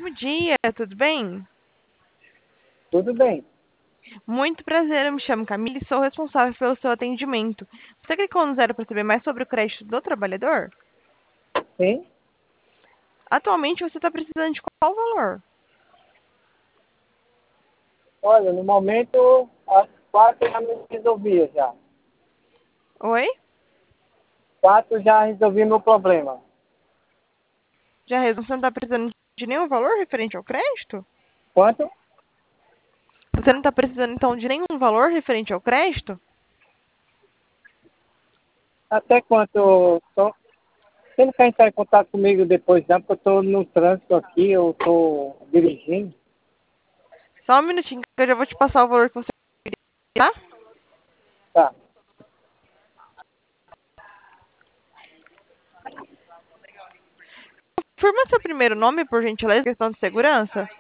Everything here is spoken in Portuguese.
Bom dia, tudo bem? Tudo bem. Muito prazer, eu me chamo Camila e sou responsável pelo seu atendimento. Você clicou no zero para saber mais sobre o crédito do trabalhador? Sim. Atualmente você está precisando de qual valor? Olha, no momento, as quatro já me resolvia já. Oi? Quatro já resolvi meu problema. Você não está precisando de nenhum valor referente ao crédito? Quanto? Você não está precisando então de nenhum valor referente ao crédito? Até quanto? Você não quer entrar em contato comigo depois, não, porque eu estou no trânsito aqui, eu estou dirigindo. Só um minutinho que eu já vou te passar o valor que você queria, tá? Tá. Confirma seu primeiro nome, por gentileza, questão de segurança.